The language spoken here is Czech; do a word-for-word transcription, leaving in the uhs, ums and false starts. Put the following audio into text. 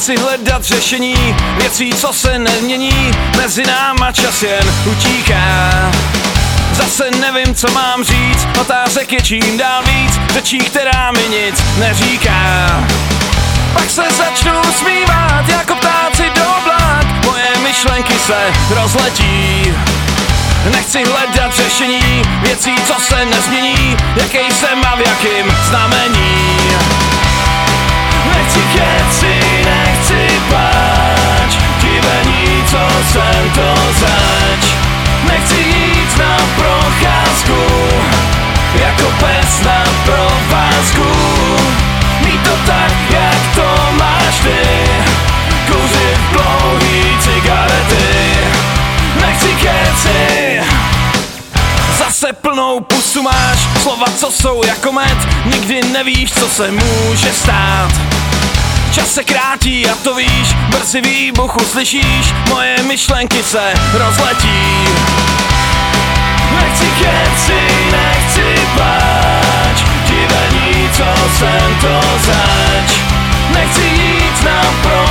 Nechci hledat řešení věcí, co se nemění. Mezi náma čas jen utíká. Zase nevím, co mám říct, otázek je čím dál víc, řečí, která mi nic neříká. Pak se začnu smívat jako ptáci do oblak, moje myšlenky se rozletí. Nechci hledat řešení věcí, co se nezmění, jaký jsem a v jakým znamení. Nechci keci, nechci pláč, divení, co jsem to zač. Nechci jít na procházku, jako pes na provázku. Mít to tak, jak to máš ty, kouřit dlouhý cigarety. Nechci keci, zase plnou pusu máš, slova, co jsou jako med, nikdy nevíš, co se může stát. Čas se krátí a to víš, brzy výbuch uslyšíš, moje myšlenky se rozletí. Nechci keci, nechci pláč, divení, co jsem to zač. Nechci jít na pro